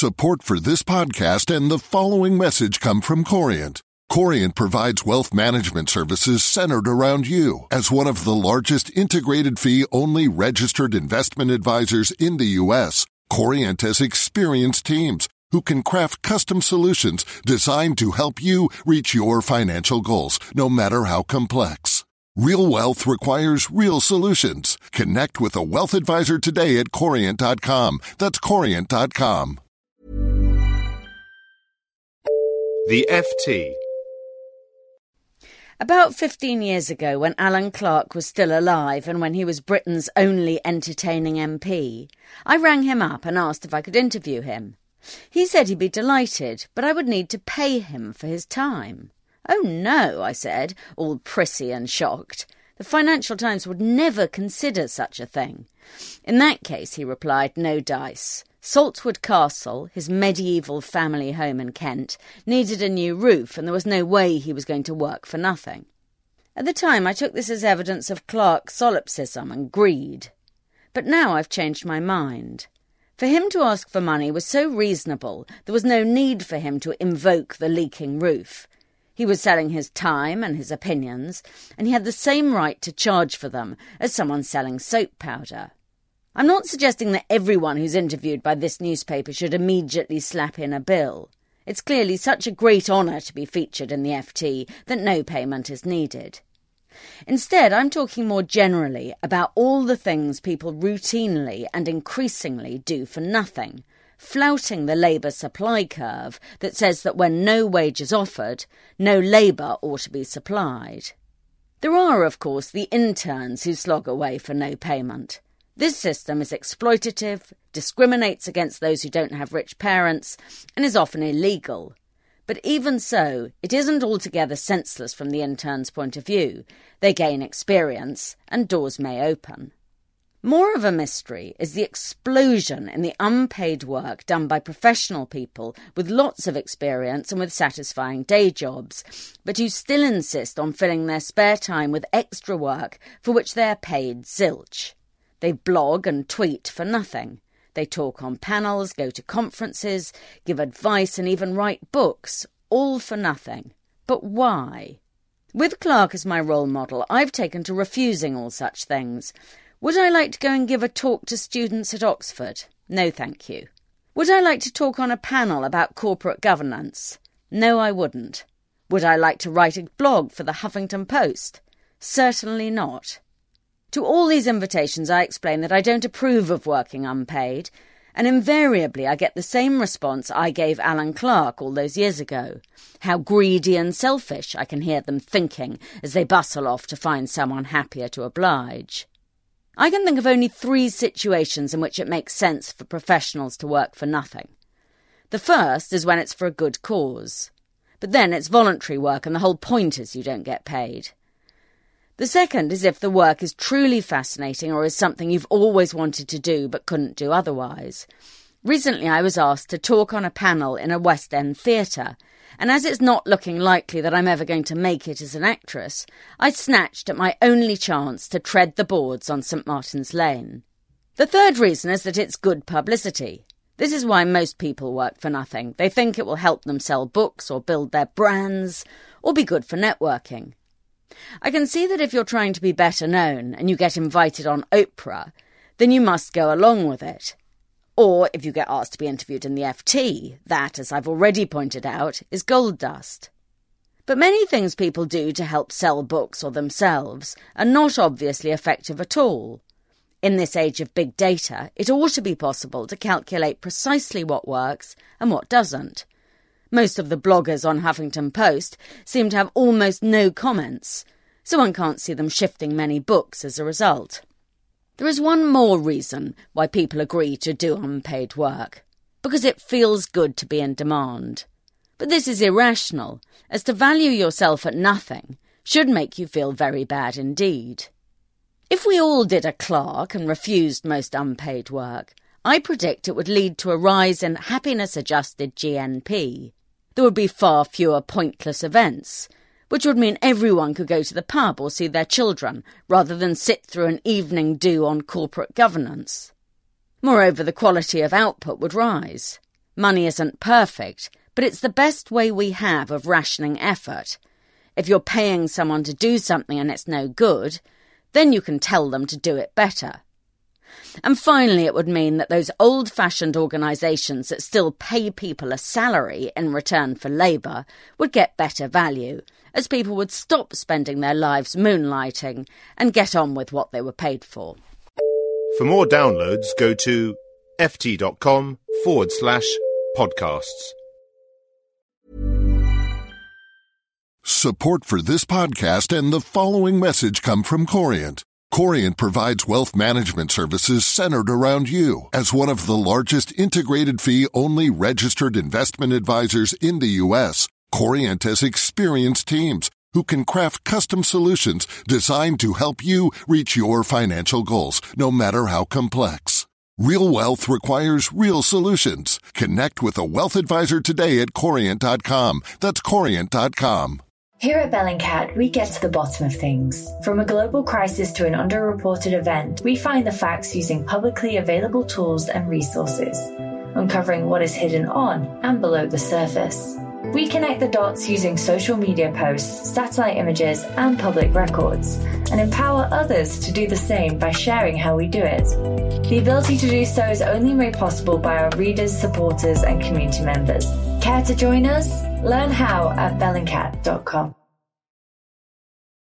Support for this podcast and the following message come from Corient. Corient provides wealth management services centered around you. As one of the largest integrated fee-only registered investment advisors in the U.S., Corient has experienced teams who can craft custom solutions designed to help you reach your financial goals, no matter how complex. Real wealth requires real solutions. Connect with a wealth advisor today at Corient.com. That's Corient.com. The FT. About 15 years ago, when Alan Clark was still alive and when he was Britain's only entertaining MP, I rang him up and asked if I could interview him. He said he'd be delighted, but I would need to pay him for his time. "Oh no," I said, all prissy and shocked. "The Financial Times would never consider such a thing." "In that case," he replied, "no dice. Saltwood Castle, his medieval family home in Kent, needed a new roof, and there was no way he was going to work for nothing." At the time, I took this as evidence of Clark's solipsism and greed. But now I've changed my mind. For him to ask for money was so reasonable, there was no need for him to invoke the leaking roof. He was selling his time and his opinions, and he had the same right to charge for them as someone selling soap powder. I'm not suggesting that everyone who's interviewed by this newspaper should immediately slap in a bill. It's clearly such a great honour to be featured in the FT that no payment is needed. Instead, I'm talking more generally about all the things people routinely and increasingly do for nothing, flouting the labour supply curve that says that when no wage is offered, no labour ought to be supplied. There are, of course, the interns who slog away for no payment. This system is exploitative, discriminates against those who don't have rich parents, and is often illegal. But even so, it isn't altogether senseless from the intern's point of view. They gain experience, and doors may open. More of a mystery is the explosion in the unpaid work done by professional people with lots of experience and with satisfying day jobs, but who still insist on filling their spare time with extra work for which they are paid zilch. They blog and tweet for nothing. They talk on panels, go to conferences, give advice and even write books, all for nothing. But why? With Clark as my role model, I've taken to refusing all such things. Would I like to go and give a talk to students at Oxford? No, thank you. Would I like to talk on a panel about corporate governance? No, I wouldn't. Would I like to write a blog for the Huffington Post? Certainly not. To all these invitations I explain that I don't approve of working unpaid, and invariably I get the same response I gave Alan Clark all those years ago. How greedy and selfish, I can hear them thinking as they bustle off to find someone happier to oblige. I can think of only 3 situations in which it makes sense for professionals to work for nothing. The first is when it's for a good cause. But then it's voluntary work and the whole point is you don't get paid. The second is if the work is truly fascinating or is something you've always wanted to do but couldn't do otherwise. Recently I was asked to talk on a panel in a West End theatre, and as it's not looking likely that I'm ever going to make it as an actress, I snatched at my only chance to tread the boards on St Martin's Lane. The third reason is that it's good publicity. This is why most people work for nothing. They think it will help them sell books or build their brands or be good for networking. I can see that if you're trying to be better known and you get invited on Oprah, then you must go along with it. Or if you get asked to be interviewed in the FT, that, as I've already pointed out, is gold dust. But many things people do to help sell books or themselves are not obviously effective at all. In this age of big data, it ought to be possible to calculate precisely what works and what doesn't. Most of the bloggers on Huffington Post seem to have almost no comments, so one can't see them shifting many books as a result. There is one more reason why people agree to do unpaid work, because it feels good to be in demand. But this is irrational, as to value yourself at nothing should make you feel very bad indeed. If we all did a Clark and refused most unpaid work, I predict it would lead to a rise in happiness-adjusted GNP. There would be far fewer pointless events, which would mean everyone could go to the pub or see their children rather than sit through an evening do on corporate governance. Moreover, the quality of output would rise. Money isn't perfect, but it's the best way we have of rationing effort. If you're paying someone to do something and it's no good, then you can tell them to do it better. And finally, it would mean that those old-fashioned organisations that still pay people a salary in return for labour would get better value, as people would stop spending their lives moonlighting and get on with what they were paid for. For more downloads, go to ft.com/podcasts. Support for this podcast and the following message come from Corient. Corient provides wealth management services centered around you. As one of the largest integrated fee-only registered investment advisors in the U.S., Corient has experienced teams who can craft custom solutions designed to help you reach your financial goals, no matter how complex. Real wealth requires real solutions. Connect with a wealth advisor today at Corient.com. That's Corient.com. Here at Bellingcat, we get to the bottom of things. From a global crisis to an underreported event, we find the facts using publicly available tools and resources, uncovering what is hidden on and below the surface. We connect the dots using social media posts, satellite images, and public records, and empower others to do the same by sharing how we do it. The ability to do so is only made possible by our readers, supporters, and community members. Care to join us? Learn how at bellingcat.com.